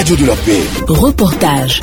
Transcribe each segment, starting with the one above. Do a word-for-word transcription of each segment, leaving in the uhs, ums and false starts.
Radio de la Paix. Reportage.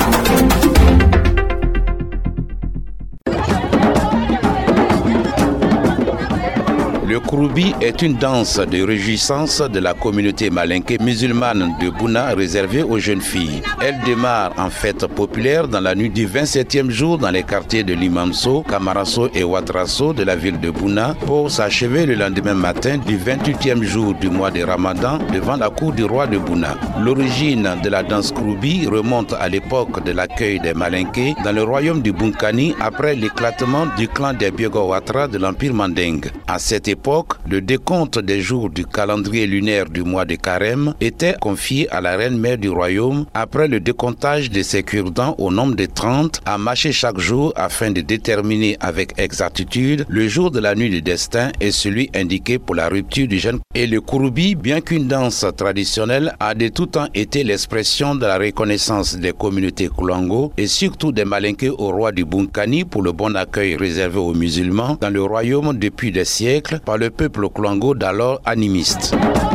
Le Kouroubi est une danse de réjouissance de la communauté malinké musulmane de Bouna réservée aux jeunes filles. Elle démarre en fête populaire dans la nuit du vingt-septième jour dans les quartiers de Limamso, Kamarasso et Ouatrasso de la ville de Bouna pour s'achever le lendemain matin du vingt-huitième jour du mois de Ramadan devant la cour du roi de Bouna. L'origine de la danse Kouroubi remonte à l'époque de l'accueil des Malinké dans le royaume du Bunkani après l'éclatement du clan des Biogo Ouattara de l'Empire Manding. À cette époque, le décompte des jours du calendrier lunaire du mois de Carême était confié à la reine mère du royaume après le décomptage de ses cure-dents au nombre de trente à marcher chaque jour afin de déterminer avec exactitude le jour de la nuit du destin et celui indiqué pour la rupture du jeûne. Et le Kouroubi, bien qu'une danse traditionnelle, a de tout temps été l'expression de la reconnaissance des communautés Koulango et surtout des Malinké au roi du Bunkani pour le bon accueil réservé aux musulmans dans le royaume depuis des siècles par le peuple Koulango d'alors animiste.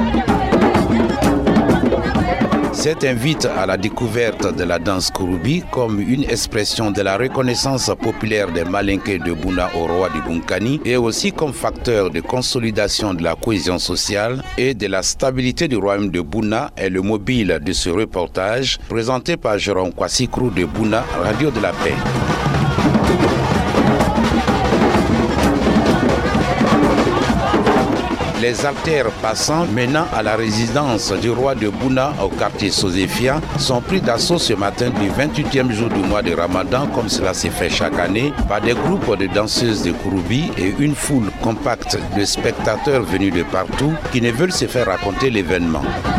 Cette invite à la découverte de la danse Kouroubi comme une expression de la reconnaissance populaire des Malinké de Bouna au roi du Bunkani et aussi comme facteur de consolidation de la cohésion sociale et de la stabilité du royaume de Bouna est le mobile de ce reportage présenté par Jérôme Kwassikrou de Bouna, Radio de la Paix. Les artères passant menant à la résidence du roi de Bouna au quartier Sosefia sont pris d'assaut ce matin du vingt-huitième jour du mois de Ramadan, comme cela s'est fait chaque année, par des groupes de danseuses de Kouroubi et une foule compacte de spectateurs venus de partout qui ne veulent se faire raconter l'événement.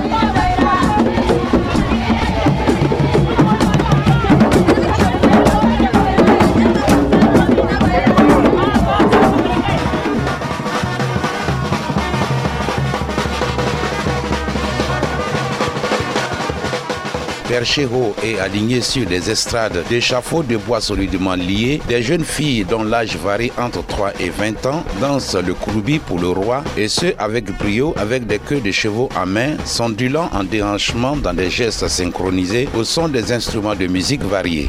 Perchés haut et alignés sur des estrades d'échafauds de bois solidement liés, des jeunes filles dont l'âge varie entre trois et vingt ans dansent le Kouroubi pour le roi et ce avec brio, avec des queues de chevaux à main, s'ondulant en déhanchement dans des gestes synchronisés au son des instruments de musique variés.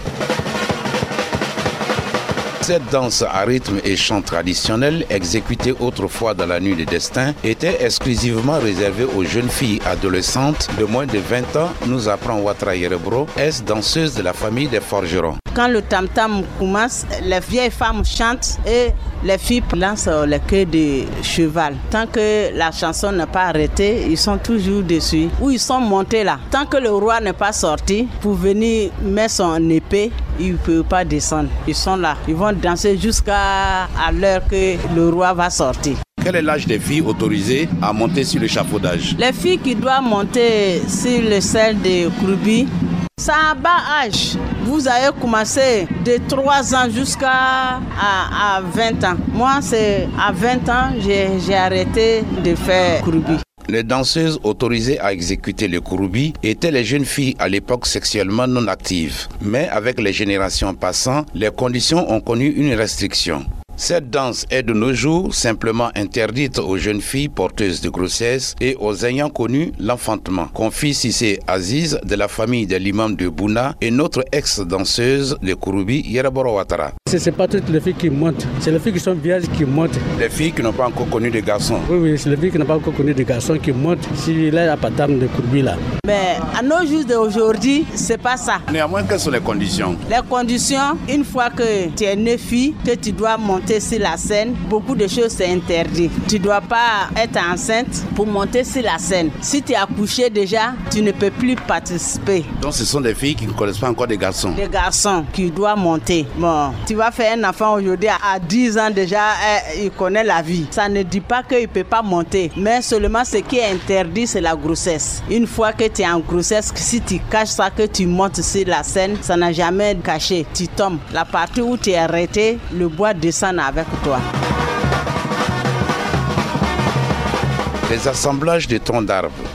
Cette danse à rythme et chant traditionnel, exécutée autrefois dans la nuit des destins, était exclusivement réservée aux jeunes filles adolescentes de moins de vingt ans, nous apprend Ouattara Yerebro, ex-danseuse de la famille des forgerons. Quand le tam-tam commence, les vieilles femmes chantent et les filles lancent les queues de cheval. Tant que la chanson n'est pas arrêtée, ils sont toujours dessus. Ou ils sont montés là. Tant que le roi n'est pas sorti pour venir mettre son épée, ils ne peuvent pas descendre. Ils sont là. Ils vont danser jusqu'à l'heure que le roi va sortir. Quel est l'âge des filles autorisées à monter sur l'échafaudage? Les filles qui doivent monter sur le sel de Kouroubi, c'est à bas âge. Vous avez commencé de trois ans jusqu'à à, à vingt ans. Moi, c'est à vingt ans, j'ai, j'ai arrêté de faire Kouroubi. Les danseuses autorisées à exécuter le Kouroubi étaient les jeunes filles à l'époque sexuellement non actives. Mais avec les générations passant, les conditions ont connu une restriction. Cette danse est de nos jours simplement interdite aux jeunes filles porteuses de grossesse et aux ayant connu l'enfantement. Confie Sissé Aziz de la famille de l'imam de Bouna et notre ex-danseuse de Kouroubi, Yerebro Ouattara. Ce n'est pas toutes les filles qui montent, c'est les filles qui sont vierges qui montent. Les filles qui n'ont pas encore connu de garçons? Oui, oui, c'est les filles qui n'ont pas encore connu de garçons qui montent sur la patame de Kouroubi là. Mais à nos jours d'aujourd'hui, c'est pas ça. Néanmoins, quelles sont les conditions? Les conditions, une fois que tu es une fille, que tu dois monter sur la scène, beaucoup de choses c'est interdit. Tu ne dois pas être enceinte pour monter sur la scène. Si tu as accouché déjà, tu ne peux plus participer. Donc ce sont des filles qui ne connaissent pas encore des garçons? Des garçons qui doivent monter. Bon, tu vas faire un enfant aujourd'hui à dix ans déjà, eh, il connaît la vie. Ça ne dit pas qu'il ne peut pas monter, mais seulement ce qui est interdit, c'est la grossesse. Une fois que tu es en grossesse, si tu caches ça, que tu montes sur la scène, ça n'a jamais caché. Tu tombes. La partie où tu es arrêté, le bois descend avec toi. Les assemblages de troncs d'arbres,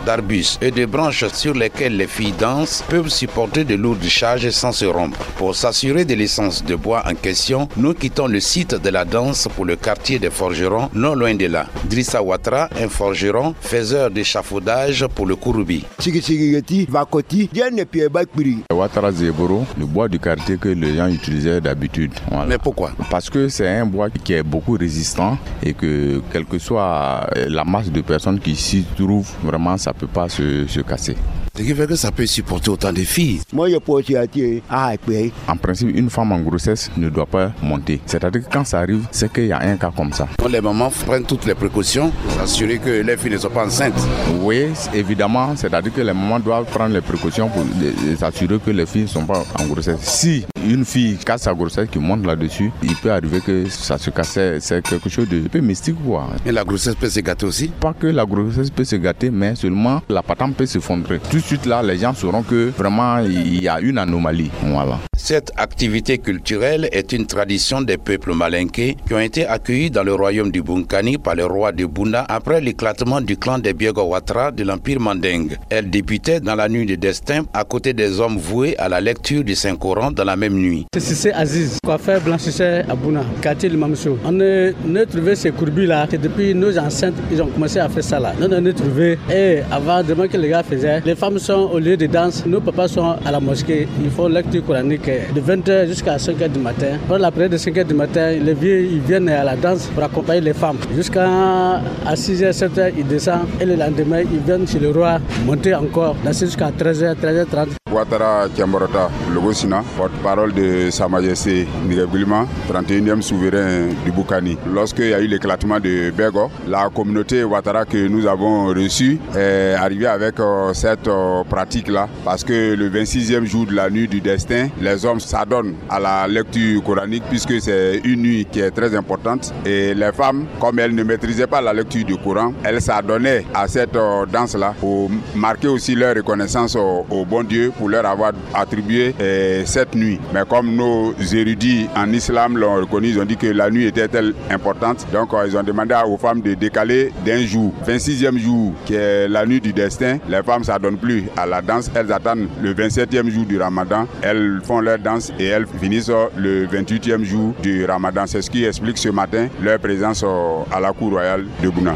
d'arbustes et de branches sur lesquelles les filles dansent peuvent supporter de lourdes charges sans se rompre. Pour s'assurer de l'essence de bois en question, nous quittons le site de la danse pour le quartier des forgerons, non loin de là. Drissa Ouattara, un forgeron, faiseur d'échafaudage pour le Kouroubi. Ouattara Zeboro, le bois de quartier que les gens utilisaient d'habitude. Voilà. Mais pourquoi? Parce que c'est un bois qui est beaucoup résistant et que quelle que soit la masse de personnes qui s'y trouvent, vraiment ça ne peut pas se, se casser. Ce qui fait que ça peut supporter autant de filles. En principe, une femme en grossesse ne doit pas monter. C'est-à-dire que quand ça arrive, c'est qu'il y a un cas comme ça. Les mamans prennent toutes les précautions pour s'assurer que les filles ne sont pas enceintes. Oui, évidemment, c'est-à-dire que les mamans doivent prendre les précautions pour s'assurer que les filles ne sont pas en grossesse. Si une fille casse sa grossesse qui monte là-dessus, il peut arriver que ça se casse. C'est quelque chose de peu mystique, quoi. Et la grossesse peut se gâter aussi? Pas que la grossesse peut se gâter, mais seulement la patente peut s'effondrer. Tout de suite là, les gens sauront que vraiment il y a une anomalie. Voilà. Cette activité culturelle est une tradition des peuples malinqués qui ont été accueillis dans le royaume du Bunkani par le roi de Buna après l'éclatement du clan des Biego Ouattara de l'Empire Mandingue. Elle débutait dans la nuit de destin à côté des hommes voués à la lecture du Saint-Coran dans la même nuit. C'est Aziz, coiffeur blanchisseur à Buna, quartier de Mamsou. On a trouvé ces courbis là, et depuis nos ancêtres, ils ont commencé à faire ça là. Nous on a trouvé, et avant de que les gars faisaient, les femmes sont au lieu de danse, nos papas sont à la mosquée, ils font lecture coranique de vingt heures jusqu'à cinq heures du matin. Pour la prière de cinq heures du matin, les vieux ils viennent à la danse pour accompagner les femmes. Jusqu'à six heures, sept heures, ils descendent et le lendemain, ils viennent chez le roi monter encore, danser jusqu'à treize heures, treize heures trente. Ouattara Kiamborota Logosina, porte-parole de Sa Majesté Nigébulima, trente et unième souverain du Boukani. Lorsqu'il y a eu l'éclatement de Bego, la communauté Ouattara que nous avons reçue est arrivée avec euh, cette euh, pratique-là, parce que le vingt-sixième jour de la nuit du destin, les hommes s'adonnent à la lecture coranique puisque c'est une nuit qui est très importante. Et les femmes, comme elles ne maîtrisaient pas la lecture du Coran, elles s'adonnaient à cette euh, danse-là pour marquer aussi leur reconnaissance au, au bon Dieu, pour leur avoir attribué euh, cette nuit. Mais comme nos érudits en islam l'ont reconnu, ils ont dit que la nuit était telle importante, donc euh, ils ont demandé aux femmes de décaler d'un jour. vingt-sixième jour, qui est la nuit du destin, les femmes ne s'adonnent plus à la danse, elles attendent le vingt-septième jour du Ramadan, elles font leur danse et elles finissent le vingt-huitième jour du Ramadan. C'est ce qui explique ce matin leur présence à la cour royale de Bouna.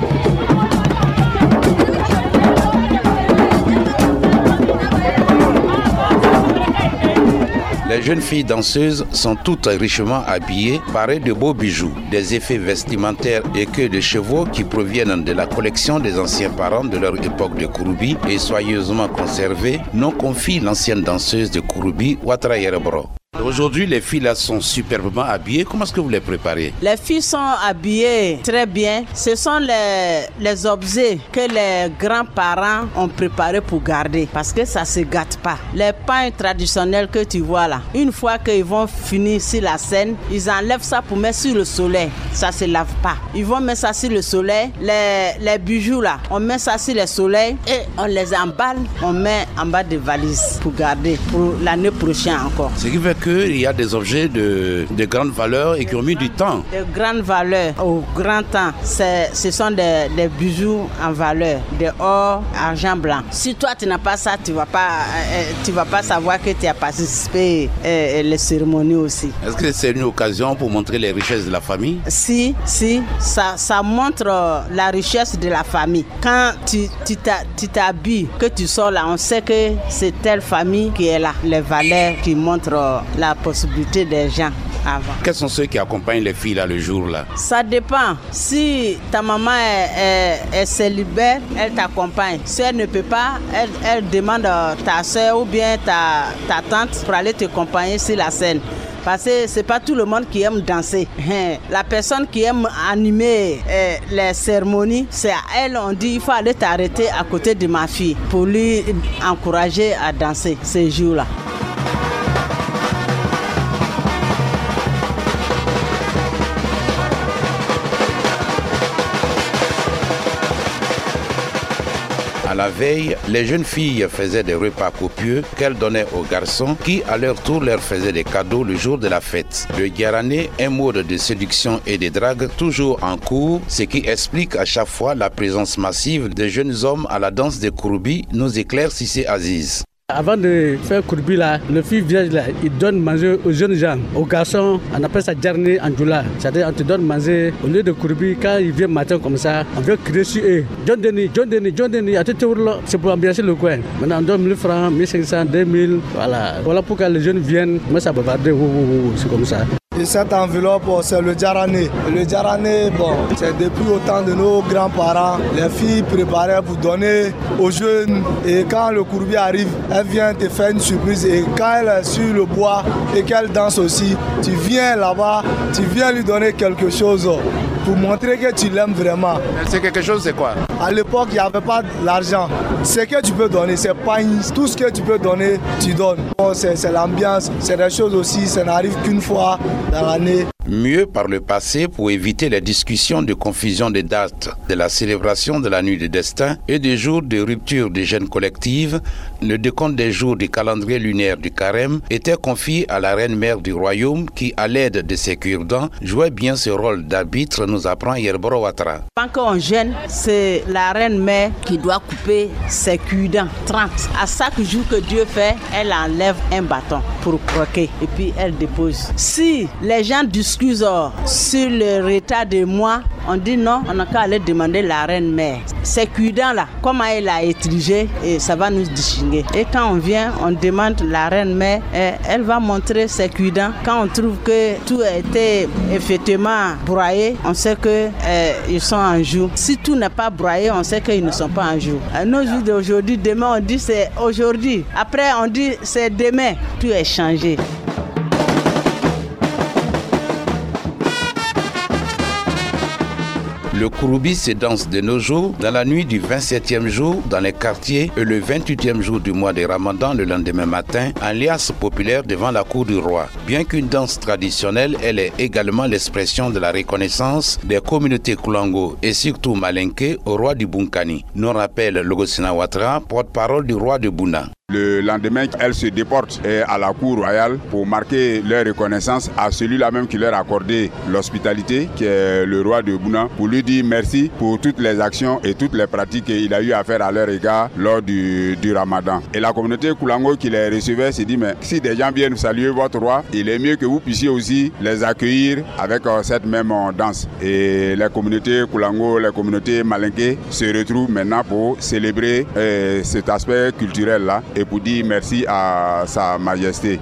Les jeunes filles danseuses sont toutes richement habillées, parées de beaux bijoux, des effets vestimentaires et queues de chevaux qui proviennent de la collection des anciens parents de leur époque de Kouroubi et soigneusement conservés, nous confie l'ancienne danseuse de Kouroubi, Ouattara Yerebro. Aujourd'hui, les filles là sont superbement habillées. Comment est-ce que vous les préparez? Les filles sont habillées très bien. Ce sont les, les objets que les grands-parents ont préparés pour garder parce que ça ne se gâte pas. Les pains traditionnels que tu vois là, une fois qu'ils vont finir sur la scène, ils enlèvent ça pour mettre sur le soleil. Ça ne se lave pas. Ils vont mettre ça sur le soleil. Les, les bijoux là, on met ça sur le soleil et on les emballe. On met en bas des valises pour garder pour l'année prochaine encore. Ce qui fait qu'il y a des objets de, de grande valeur et qui ont mis du temps. De grande valeur, au grand temps, c'est, ce sont des, des bijoux en valeur, de or, argent blanc. Si toi tu n'as pas ça, tu ne vas pas, euh, tu vas pas savoir que tu as participé à euh, les cérémonies aussi. Est-ce que c'est une occasion pour montrer les richesses de la famille? Si, si, ça, ça montre euh, la richesse de la famille. Quand tu, tu, tu t'habilles, que tu sors là, on sait que c'est telle famille qui est là. Les valeurs qui montrent euh, la possibilité des gens avant. Quels sont ceux qui accompagnent les filles là le jour là? Ça dépend. Si ta maman est, est, est célibataire, elle t'accompagne. Si elle ne peut pas, elle, elle demande ta soeur ou bien ta, ta tante pour aller t'accompagner sur la scène. Parce que ce n'est pas tout le monde qui aime danser. La personne qui aime animer euh, les cérémonies, c'est à elle, on dit il faut aller t'arrêter à côté de ma fille pour lui encourager à danser ces jours-là. À la veille, les jeunes filles faisaient des repas copieux qu'elles donnaient aux garçons qui, à leur tour, leur faisaient des cadeaux le jour de la fête. Le Guarané, un mode de séduction et de drague toujours en cours, ce qui explique à chaque fois la présence massive de jeunes hommes à la danse des Kouroubi, nous éclaire Cissé Aziz. Avant de faire Kouroubi là, le fille village là, il donne manger aux jeunes gens. Aux garçons, on appelle ça Djarné en Djoula. C'est-à-dire on te donne manger au lieu de Kouroubi. Quand ils viennent matin comme ça, on veut crier sur eux. John Denis, John Denis, John Denis, à tout là, c'est pour ambiancer le coin. Maintenant on donne mille francs, mille cinq cents, deux mille. Voilà. Voilà pourquoi les jeunes viennent, moi ça bavarder, c'est comme ça. Et cette enveloppe, c'est le Djarané. Le Djarané, bon, c'est depuis au temps de nos grands-parents. Les filles préparaient pour donner aux jeunes. Et quand le Kouroubi arrive, elle vient te faire une surprise. Et quand elle est sur le bois et qu'elle danse aussi, tu viens là-bas, tu viens lui donner quelque chose pour montrer que tu l'aimes vraiment. C'est quelque chose, c'est quoi? À l'époque, il n'y avait pas l'argent. Ce que tu peux donner, c'est pas tout ce que tu peux donner, tu donnes. Bon, c'est, c'est l'ambiance, c'est des choses aussi, ça n'arrive qu'une fois dans l'année. Mieux par le passé pour éviter les discussions de confusion des dates de la célébration de la nuit des destins et des jours de rupture des gènes collectives, le décompte des jours du calendrier lunaire du carême était confié à la reine-mère du royaume qui, à l'aide de ses cure-dents, jouait bien ce rôle d'arbitre, nous apprend Yerboro Ouattara. Quand on gêne, c'est la reine-mère qui doit couper ses cure-dents, trente. À chaque jour que Dieu fait, elle enlève un bâton pour croquer et puis elle dépose. Si les gens discutent sur le retard de moi, on dit non, on n'a qu'à aller demander la reine-mère. Ces cure-dents là, comment elle a étrigé, et ça va nous distinguer. Et quand on vient, on demande la reine-mère, elle va montrer ses cure-dents. Quand on trouve que tout a été effectivement broyé, on sait qu'ils euh, sont en jour. Si tout n'est pas broyé, on sait qu'ils ne sont pas en jour. À nos jours d'aujourd'hui, demain on dit c'est aujourd'hui. Après on dit c'est demain. Tout est changé. Le Kouroubi se danse de nos jours dans la nuit du vingt-septième jour dans les quartiers et le vingt-huitième jour du mois de Ramadan le lendemain matin en liasse populaire devant la cour du roi. Bien qu'une danse traditionnelle, elle est également l'expression de la reconnaissance des communautés Koulango et surtout Malinké au roi du Bunkani. Nous rappelle Logosina Ouattara, porte-parole du roi de Bouna. Le lendemain, elles se déportent à la cour royale pour marquer leur reconnaissance à celui-là même qui leur a accordé l'hospitalité, qui est le roi de Bouna, pour lui dire merci pour toutes les actions et toutes les pratiques qu'il a eu à faire à leur égard lors du, du Ramadan. Et la communauté Koulango qui les recevait s'est dit, mais si des gens viennent saluer votre roi, il est mieux que vous puissiez aussi les accueillir avec cette même danse. Et les communautés Koulango, les communautés Malinké se retrouvent maintenant pour célébrer euh, cet aspect culturel-là et pour dire merci à Sa Majesté.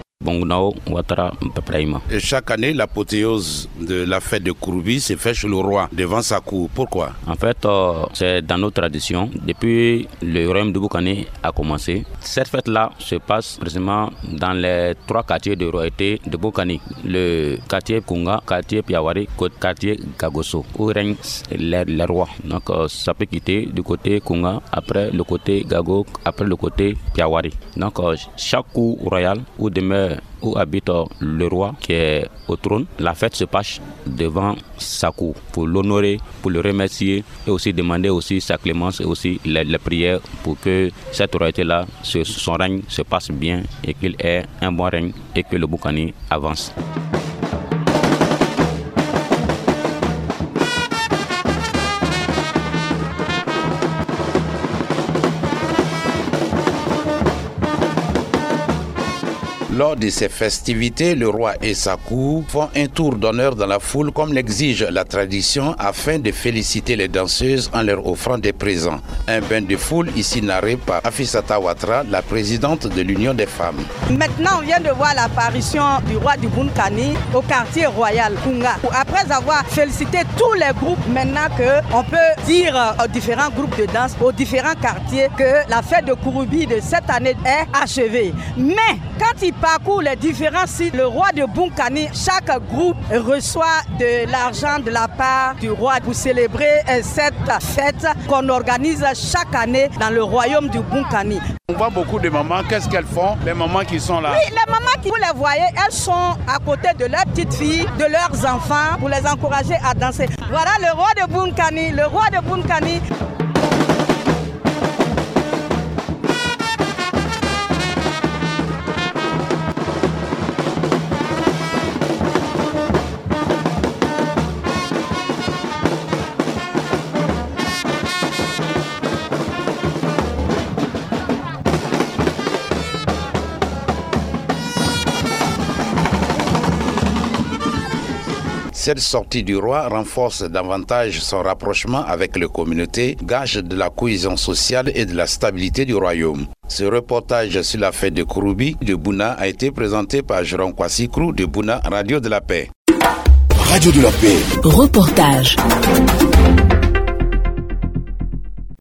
Et chaque année, l'apothéose de la fête de Kouroubi se fait chez le roi, devant sa cour. Pourquoi? En fait, euh, c'est dans nos traditions. Depuis le royaume de Boukani a commencé, cette fête-là se passe précisément dans les trois quartiers de royauté de Boukani. Le quartier Kunga, quartier Piawari, quartier Gagoso, où règnent les, les rois. Donc, euh, ça peut quitter du côté Kunga, après le côté Gago, après le côté Piawari. Donc, euh, chaque cour royale où demeure où habite le roi qui est au trône, la fête se passe devant sa cour pour l'honorer, pour le remercier et aussi demander aussi sa clémence et aussi les, les prières pour que cette royauté-là, son règne se passe bien et qu'il ait un bon règne et que le Boukani avance. Lors de ces festivités, le roi et sa cour font un tour d'honneur dans la foule comme l'exige la tradition afin de féliciter les danseuses en leur offrant des présents. Un bain de foule ici narré par Afisata Ouattara, la présidente de l'Union des femmes. Maintenant, on vient de voir l'apparition du roi du Bunkani au quartier royal Kunga. Après avoir félicité tous les groupes, maintenant qu'on peut dire aux différents groupes de danse, aux différents quartiers que la fête de Kouroubi de cette année est achevée. Mais quand il parcourt les différents sites, le roi de Bunkani, chaque groupe reçoit de l'argent de la part du roi pour célébrer cette fête qu'on organise chaque année dans le royaume du Bunkani. On voit beaucoup de mamans, qu'est-ce qu'elles font, les mamans qui sont là? Oui, les mamans qui vous les voyez, elles sont à côté de leurs petites filles, de leurs enfants, pour les encourager à danser. Voilà le roi de Bunkani, le roi de Bunkani. Cette sortie du roi renforce davantage son rapprochement avec les communautés, gage de la cohésion sociale et de la stabilité du royaume. Ce reportage sur la fête de Kouroubi de Bouna a été présenté par Jérôme Kwassikrou de Bouna, Radio de la Paix. Radio de la Paix. Reportage.